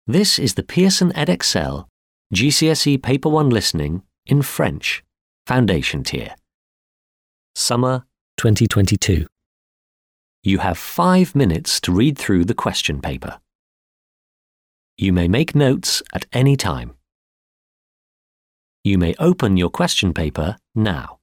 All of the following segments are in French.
This is the Pearson Edexcel GCSE Paper 1 Listening in French, Foundation Tier. Summer 2022. You have 5 minutes to read through the question paper. You may make notes at any time. You may open your question paper now.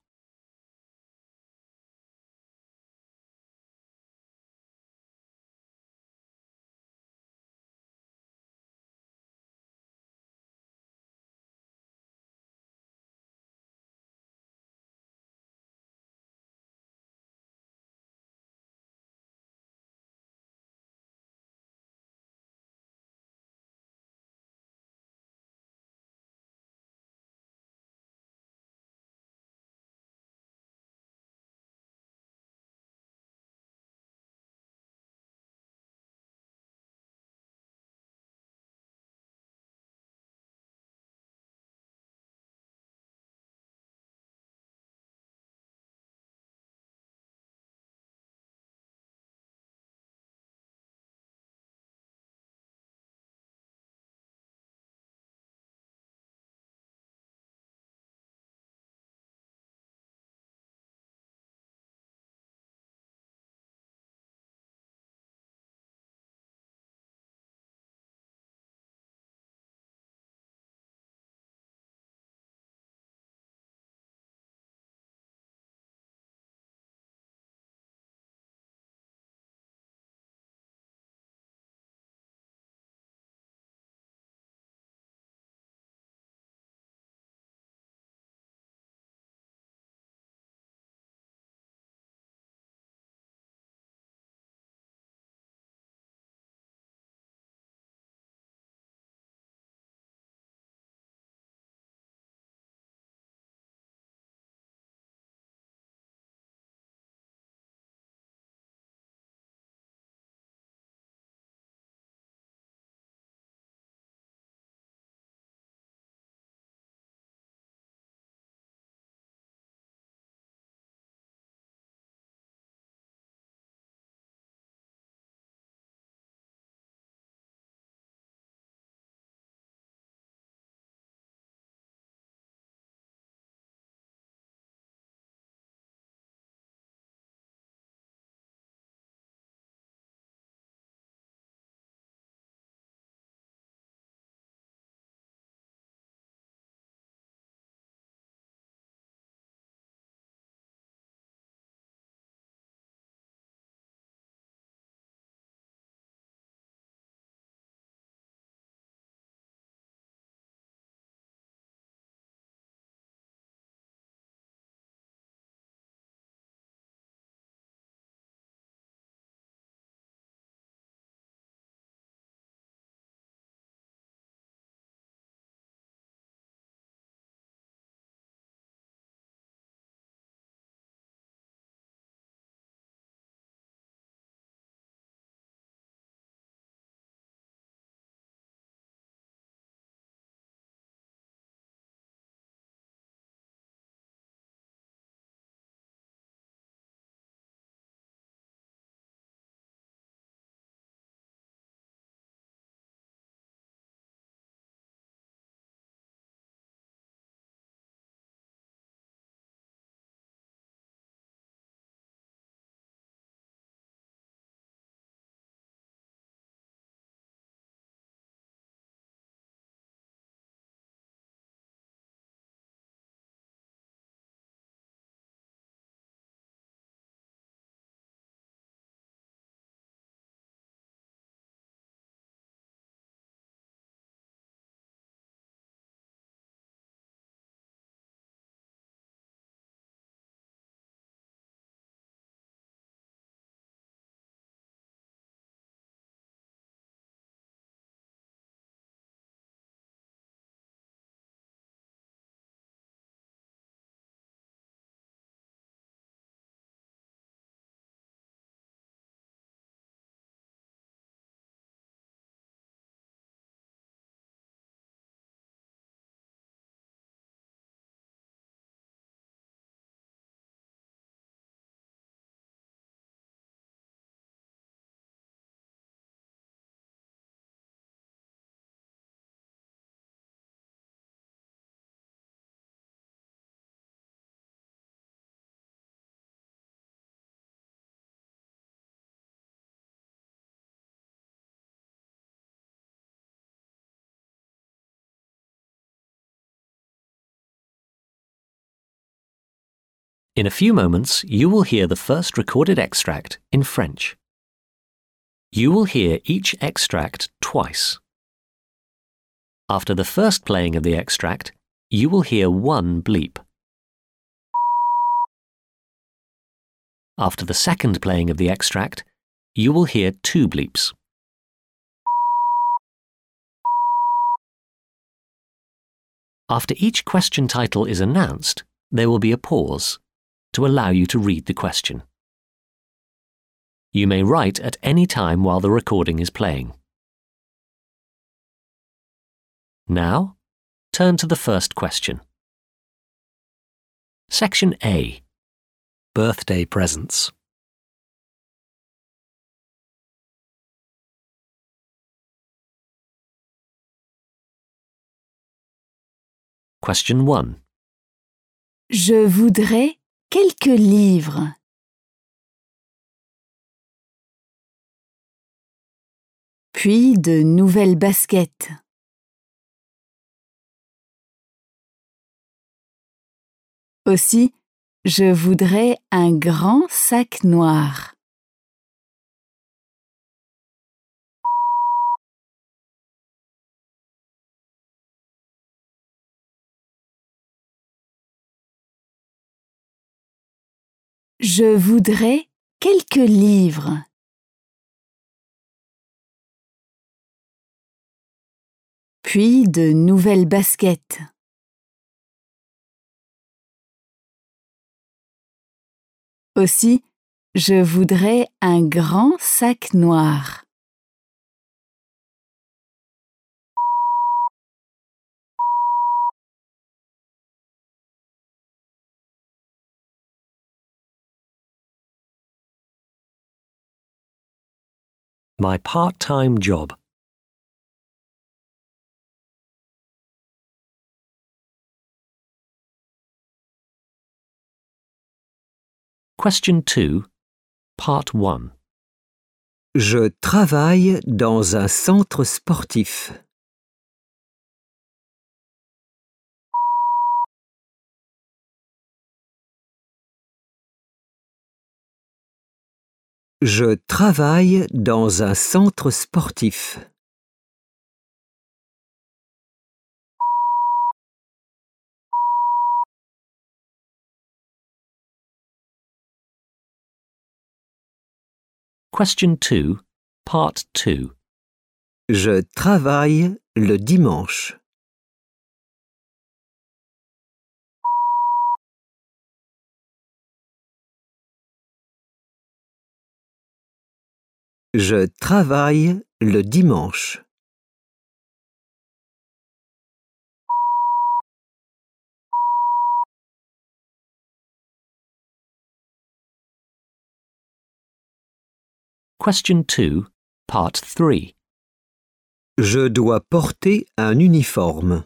In a few moments, you will hear the first recorded extract in French. You will hear each extract twice. After the first playing of the extract, you will hear one bleep. After the second playing of the extract, you will hear two bleeps. After each question title is announced, there will be a pause to allow you to read the question. You may write at any time while the recording is playing. Now, turn to the first question. Section A. Birthday presents. Question 1. Je voudrais quelques livres. Puis de nouvelles baskets. Aussi, je voudrais un grand sac noir. Je voudrais quelques livres. Puis de nouvelles baskets. Aussi, je voudrais un grand sac noir. My part-time job. Question 2, Part 1. Je travaille dans un centre sportif. Je travaille dans un centre sportif. Question 2, Part 2. Je travaille le dimanche. Je travaille le dimanche. Question 2, Part 3. Je dois porter un uniforme.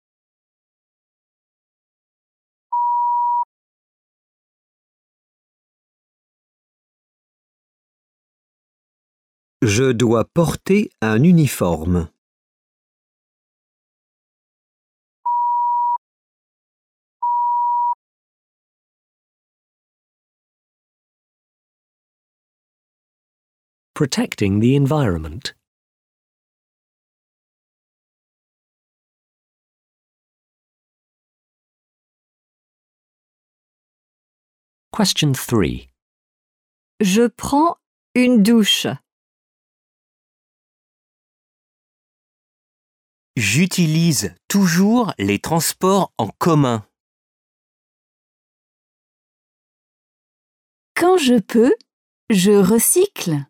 Je dois porter un uniforme. Protecting the environment. Question 3. Je prends une douche. J'utilise toujours les transports en commun. Quand je peux, je recycle.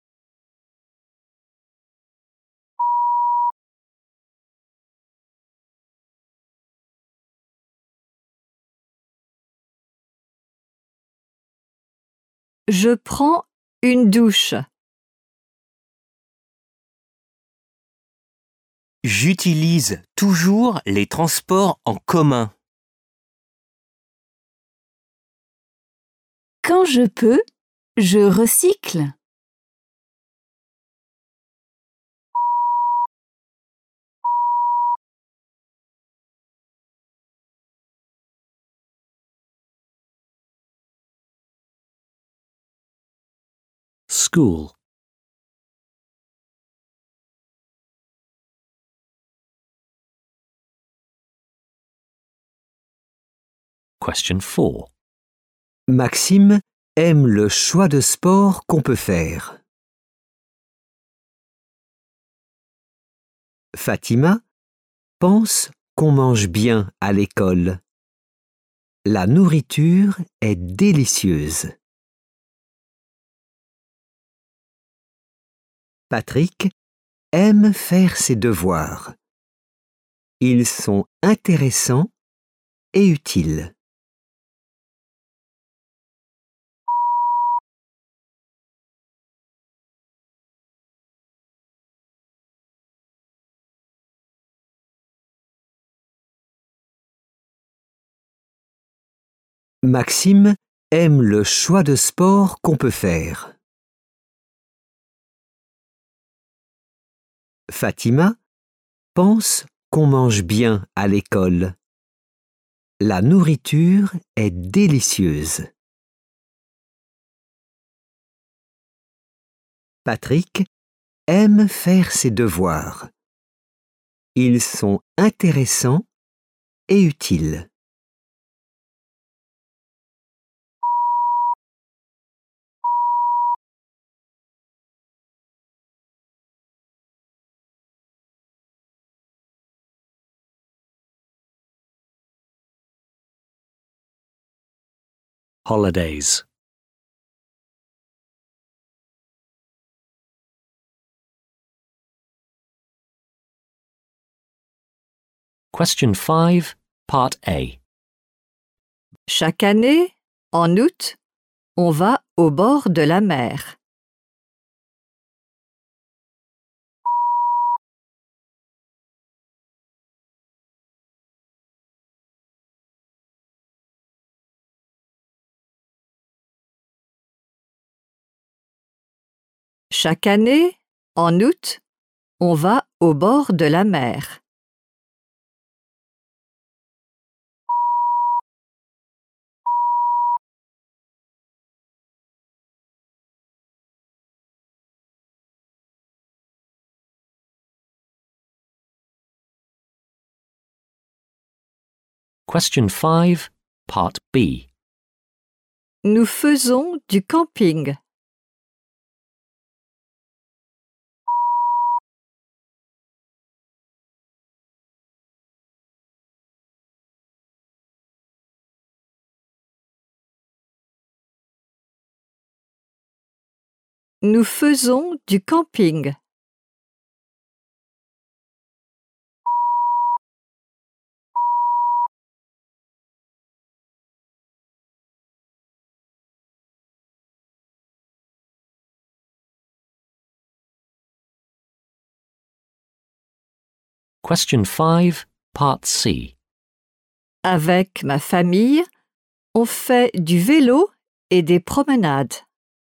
Je prends une douche. J'utilise toujours les transports en commun. Quand je peux, je recycle. school. Question 4. Maxime aime le choix de sport qu'on peut faire. Fatima pense qu'on mange bien à l'école. La nourriture est délicieuse. Patrick aime faire ses devoirs. Ils sont intéressants et utiles. Maxime aime le choix de sport qu'on peut faire. Fatima pense qu'on mange bien à l'école. La nourriture est délicieuse. Patrick aime faire ses devoirs. Ils sont intéressants et utiles. Holidays. Question 5, Part A. Chaque année, en août, on va au bord de la mer. Chaque année, en août, on va au bord de la mer. Question 5, Part B. Nous faisons du camping. Nous faisons du camping. Question 5, Part C. Avec ma famille, on fait du vélo et des promenades.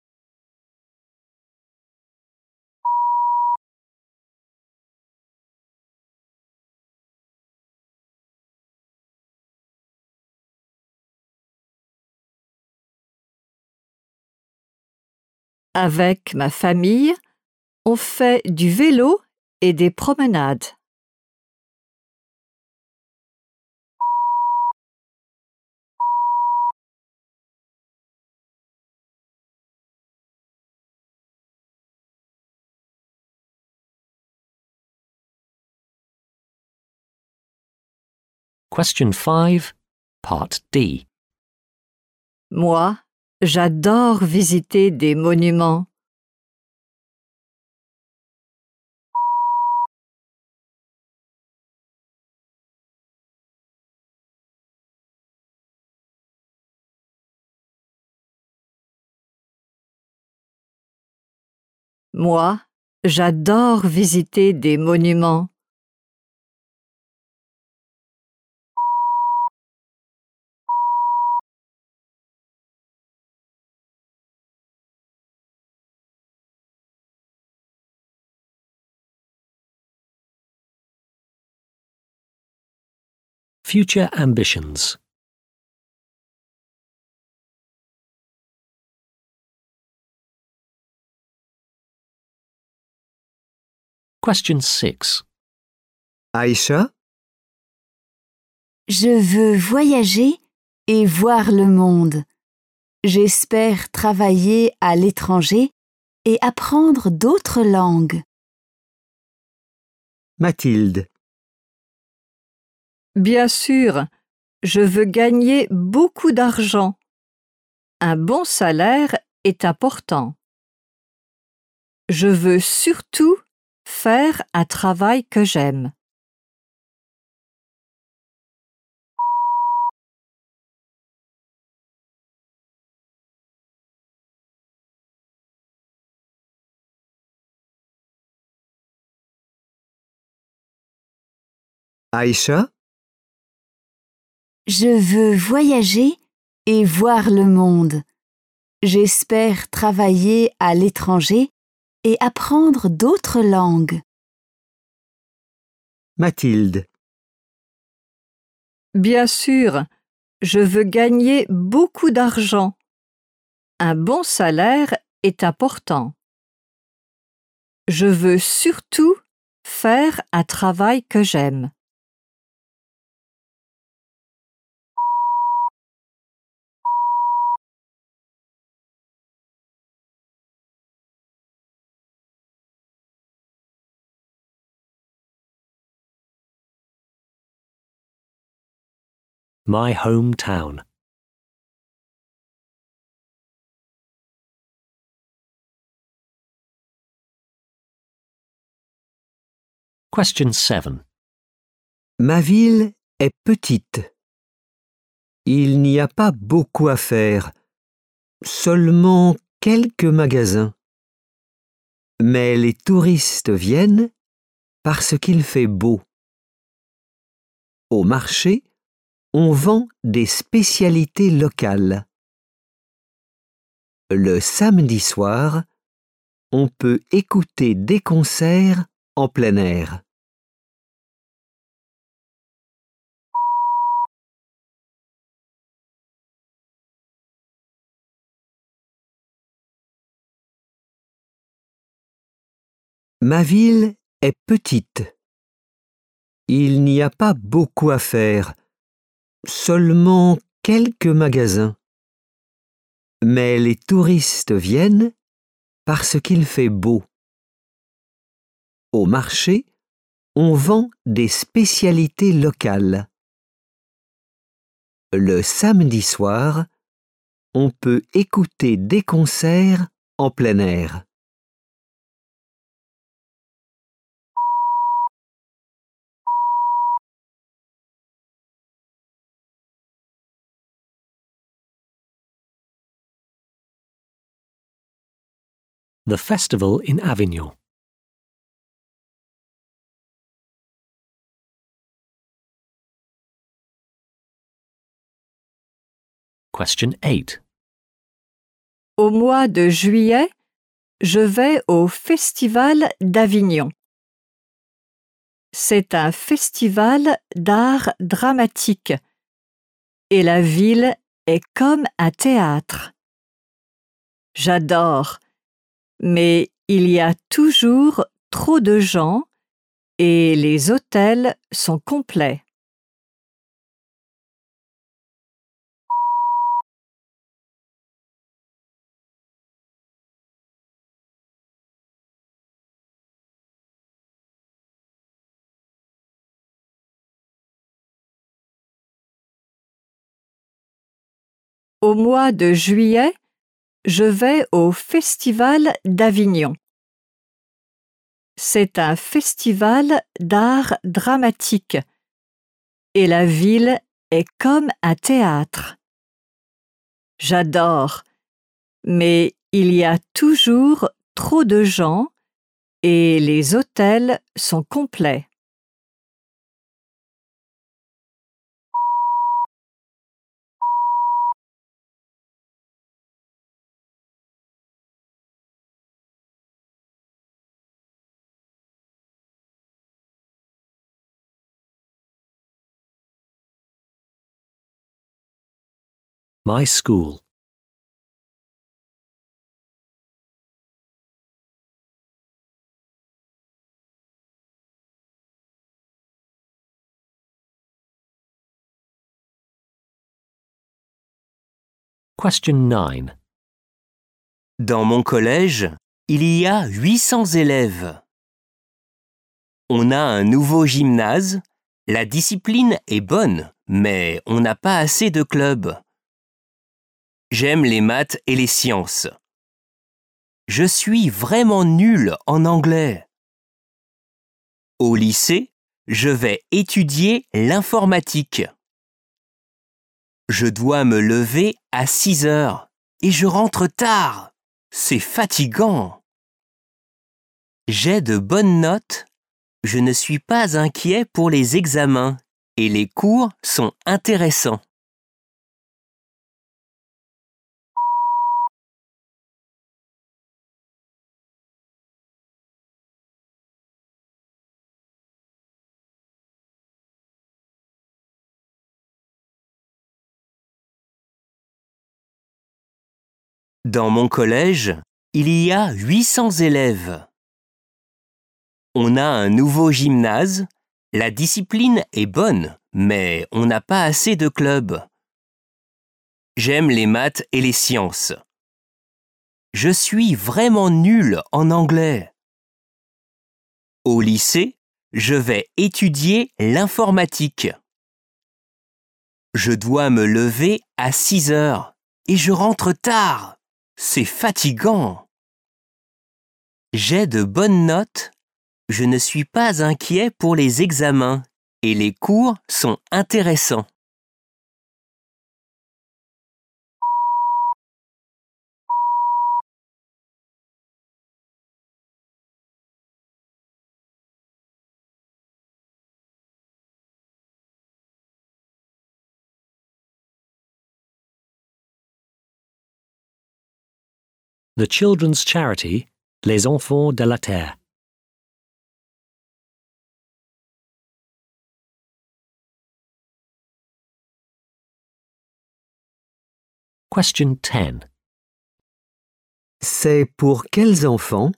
Avec ma famille, on fait du vélo et des promenades. Question 5, Part D. Moi, j'adore visiter des monuments. Moi, j'adore visiter des monuments. Future ambitions. Question 6. Aïcha, Je veux voyager et voir le monde. J'espère travailler à l'étranger et apprendre d'autres langues. Mathilde, Bien sûr, je veux gagner beaucoup d'argent. Un bon salaire est important. Je veux surtout faire un travail que j'aime. Aïcha, Je veux voyager et voir le monde. J'espère travailler à l'étranger et apprendre d'autres langues. Mathilde, Bien sûr, je veux gagner beaucoup d'argent. Un bon salaire est important. Je veux surtout faire un travail que j'aime. My hometown. Question 7. ma ville est petite. Il n'y a pas beaucoup à faire, seulement quelques magasins. Mais les touristes viennent parce qu'il fait beau. Au marché, on vend des spécialités locales. Le samedi soir, on peut écouter des concerts en plein air. Ma ville est petite. Il n'y a pas beaucoup à faire, seulement quelques magasins. Mais les touristes viennent parce qu'il fait beau. Au marché, on vend des spécialités locales. Le samedi soir, on peut écouter des concerts en plein air. The festival in Avignon. Question 8. Au mois de juillet, je vais au Festival d'Avignon. C'est un festival d'art dramatique et la ville est comme un théâtre. J'adore, mais il y a toujours trop de gens et les hôtels sont complets. Au mois de juillet, je vais au Festival d'Avignon. C'est un festival d'art dramatique et la ville est comme un théâtre. J'adore, mais il y a toujours trop de gens et les hôtels sont complets. My school. Question 9. Dans mon collège, il y a 800 élèves. On a un nouveau gymnase. La discipline est bonne, mais on n'a pas assez de clubs. J'aime les maths et les sciences. Je suis vraiment nul en anglais. Au lycée, je vais étudier l'informatique. Je dois me lever à 6 heures et je rentre tard. C'est fatigant. J'ai de bonnes notes. Je ne suis pas inquiet pour les examens et les cours sont intéressants. Dans mon collège, il y a 800 élèves. On a un nouveau gymnase. La discipline est bonne, mais on n'a pas assez de clubs. J'aime les maths et les sciences. Je suis vraiment nul en anglais. Au lycée, je vais étudier l'informatique. Je dois me lever à 6 heures et je rentre tard. C'est fatigant. J'ai de bonnes notes. Je ne suis pas inquiet pour les examens et les cours sont intéressants. The children's charity, Les Enfants de la Terre. Question 10. C'est pour quels enfants?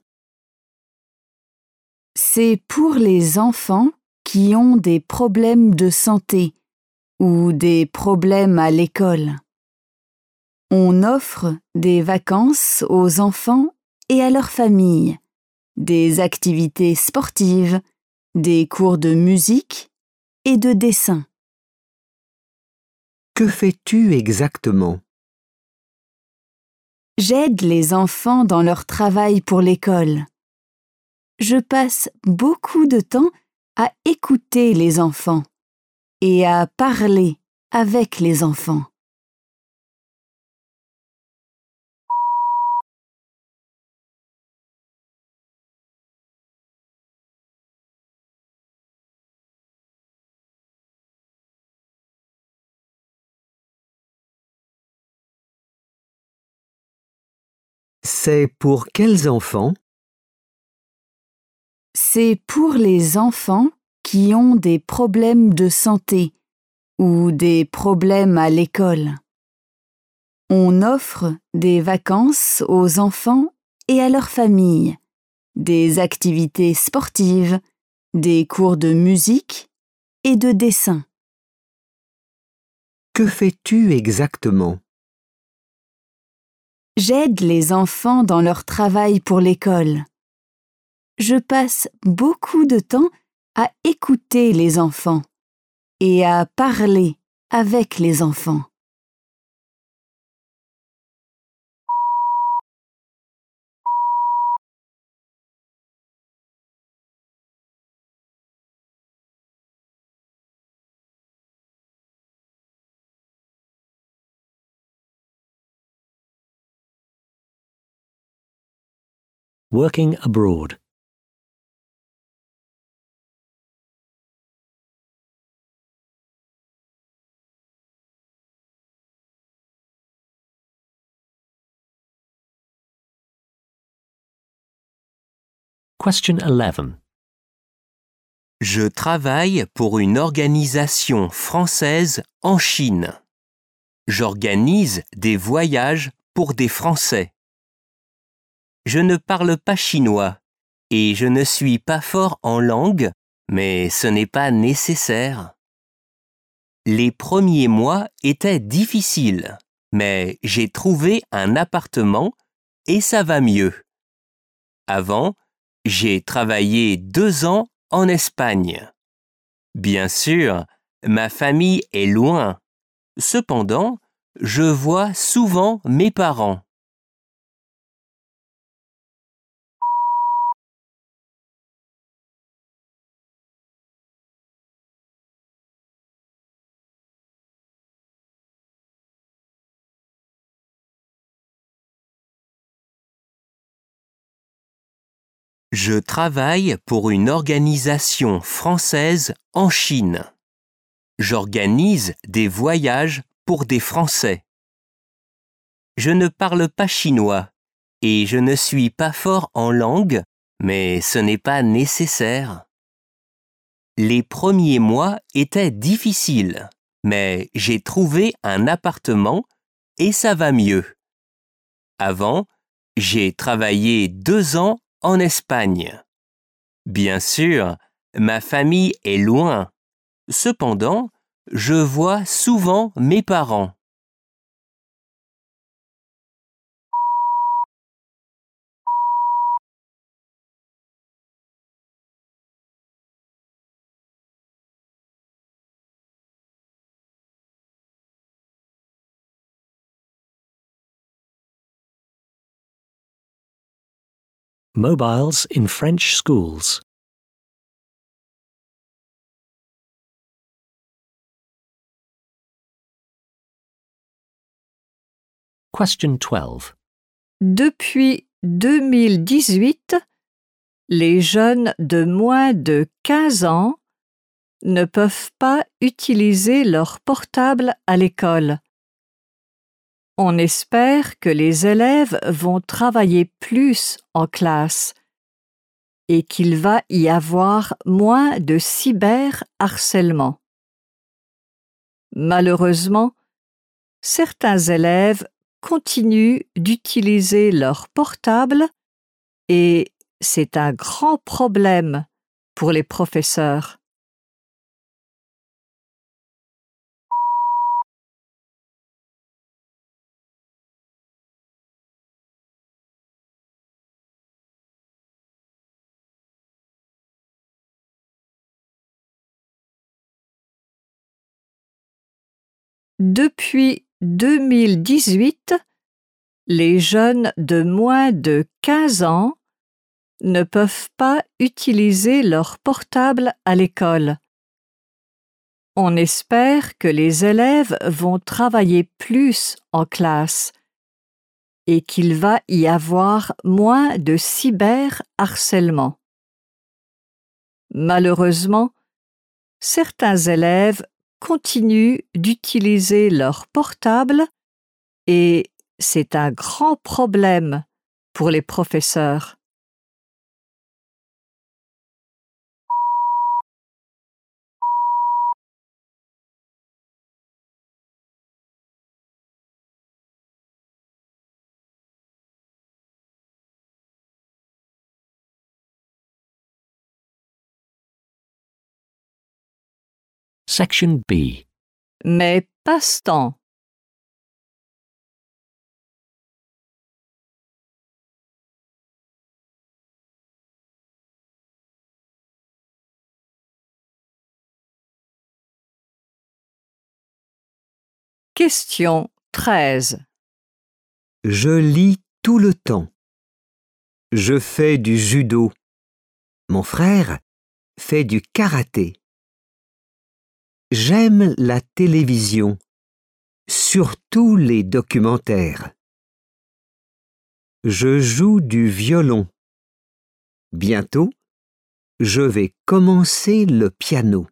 C'est pour les enfants qui ont des problèmes de santé ou des problèmes à l'école. On offre des vacances aux enfants et à leurs familles, des activités sportives, des cours de musique et de dessin. Que fais-tu exactement? J'aide les enfants dans leur travail pour l'école. Je passe beaucoup de temps à écouter les enfants et à parler avec les enfants. C'est pour quels enfants? C'est pour les enfants qui ont des problèmes de santé ou des problèmes à l'école. On offre des vacances aux enfants et à leurs familles, des activités sportives, des cours de musique et de dessin. Que fais-tu exactement? J'aide les enfants dans leur travail pour l'école. Je passe beaucoup de temps à écouter les enfants et à parler avec les enfants. Working abroad. Question 11. Je travaille pour une organisation française en Chine. J'organise des voyages pour des Français. Je ne parle pas chinois et je ne suis pas fort en langue, mais ce n'est pas nécessaire. Les premiers mois étaient difficiles. mais j'ai trouvé un appartement et ça va mieux. Avant, j'ai travaillé 2 ans en Espagne. Bien sûr, ma famille est loin. Cependant, je vois souvent mes parents. Je travaille pour une organisation française en Chine. J'organise des voyages pour des Français. Je ne parle pas chinois et je ne suis pas fort en langue, mais ce n'est pas nécessaire. Les premiers mois étaient difficiles, mais j'ai trouvé un appartement et ça va mieux. Avant, j'ai travaillé 2 ans en Espagne. Bien sûr, ma famille est loin. Cependant, je vois souvent mes parents. Mobiles in French schools. Question 12. Depuis 2018, les jeunes de moins de 15 ans ne peuvent pas utiliser leur portable à l'école. On espère que les élèves vont travailler plus en classe et qu'il va y avoir moins de cyberharcèlement. Malheureusement, certains élèves continuent d'utiliser leur portable et c'est un grand problème pour les professeurs. Depuis 2018, les jeunes de moins de 15 ans ne peuvent pas utiliser leur portable à l'école. On espère que les élèves vont travailler plus en classe et qu'il va y avoir moins de cyberharcèlement. Malheureusement, certains élèves continuent d'utiliser leur portable et c'est un grand problème pour les professeurs. Section B. Mes passe-temps. Question 13. Je lis tout le temps. Je fais du judo. Mon frère fait du karaté. J'aime la télévision, surtout les documentaires. Je joue du violon. Bientôt, je vais commencer le piano.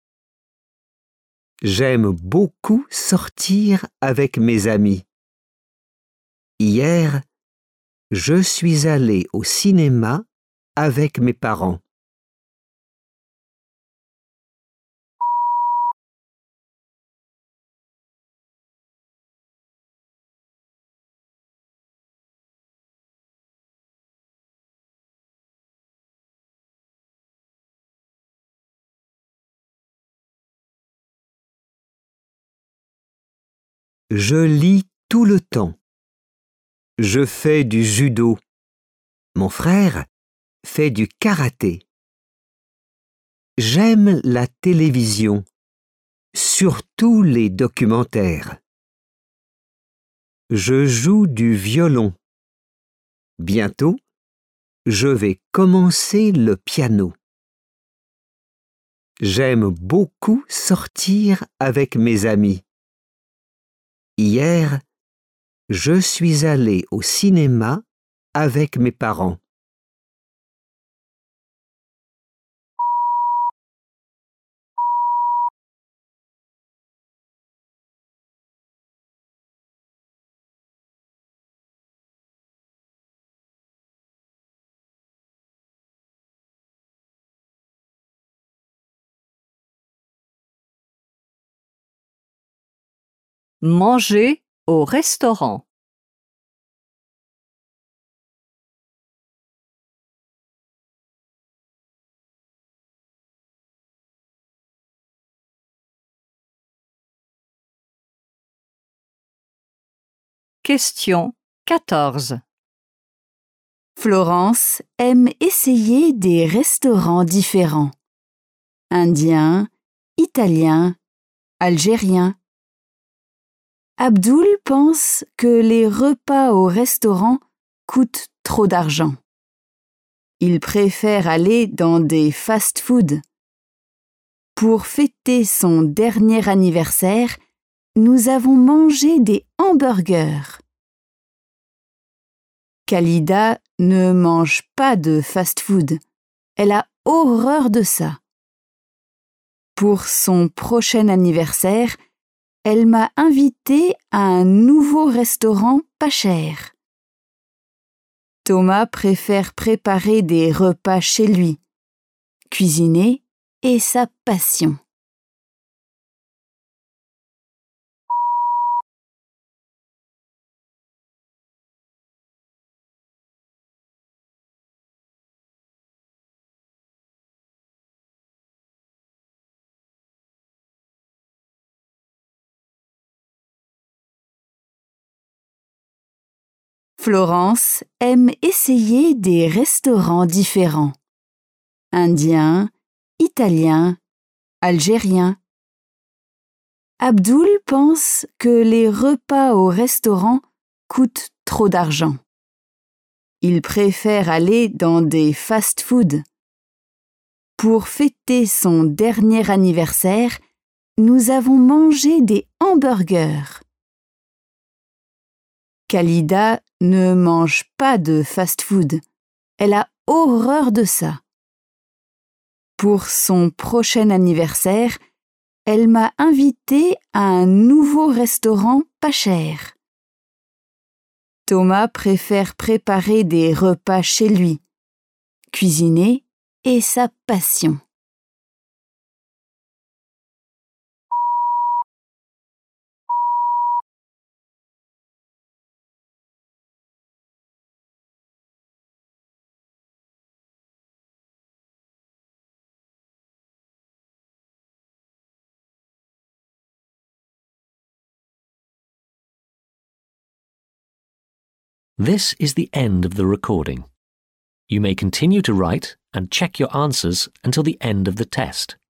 J'aime beaucoup sortir avec mes amis. Hier, je suis allé au cinéma avec mes parents. Je lis tout le temps. Je fais du judo. Mon frère fait du karaté. J'aime la télévision, surtout les documentaires. Je joue du violon. Bientôt, je vais commencer le piano. J'aime beaucoup sortir avec mes amis. Hier, je suis allé au cinéma avec mes parents. Manger au restaurant. Question 14. Florence aime essayer des restaurants différents. Indien, italien, algérien. Abdul pense que les repas au restaurant coûtent trop d'argent. Il préfère aller dans des fast-foods. Pour fêter son dernier anniversaire, nous avons mangé des hamburgers. Khalida ne mange pas de fast-food. Elle a horreur de ça. Pour son prochain anniversaire, elle m'a invitée à un nouveau restaurant pas cher. Thomas préfère préparer des repas chez lui. Cuisiner est sa passion. Florence aime essayer des restaurants différents. Indien, italien, algérien. Abdul pense que les repas au restaurant coûtent trop d'argent. Il préfère aller dans des fast-foods. Pour fêter son dernier anniversaire, nous avons mangé des hamburgers. Khalida ne mange pas de fast-food. Elle a horreur de ça. Pour son prochain anniversaire, elle m'a invitée à un nouveau restaurant pas cher. Thomas préfère préparer des repas chez lui. Cuisiner est sa passion. This is the end of the recording. You may continue to write and check your answers until the end of the test.